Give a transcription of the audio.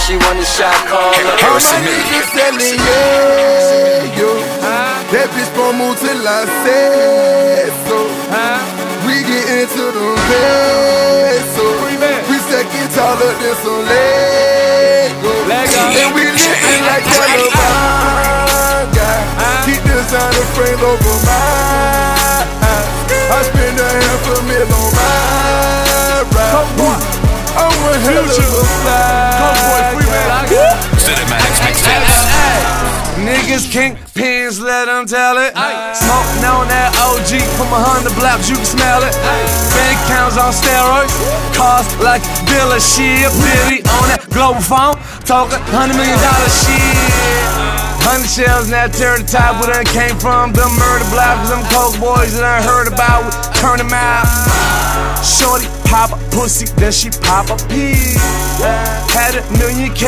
she want a shot caller. All my niggas selling, yeah, yo. That bitch gon' move till I say so. We get into the peso. We second taller than some Lego. And we living like California. Keep designer frames over my eyes. I spend $500,000 on my ride. I'm one hell of a fly. Cinematic mixtapes. Niggas kingpins, let them tell it. Smoking on that OG from 100 blocks, you can smell it. Bank accounts on steroids, cars like dealership. Billy on that global phone, talking $100 million shit. 100 shells in that turtle top where that came from. Them murder blocks, them coke boys that I heard about, we turn them out. Shorty pop a pussy, then she pop a pee. Had $1 million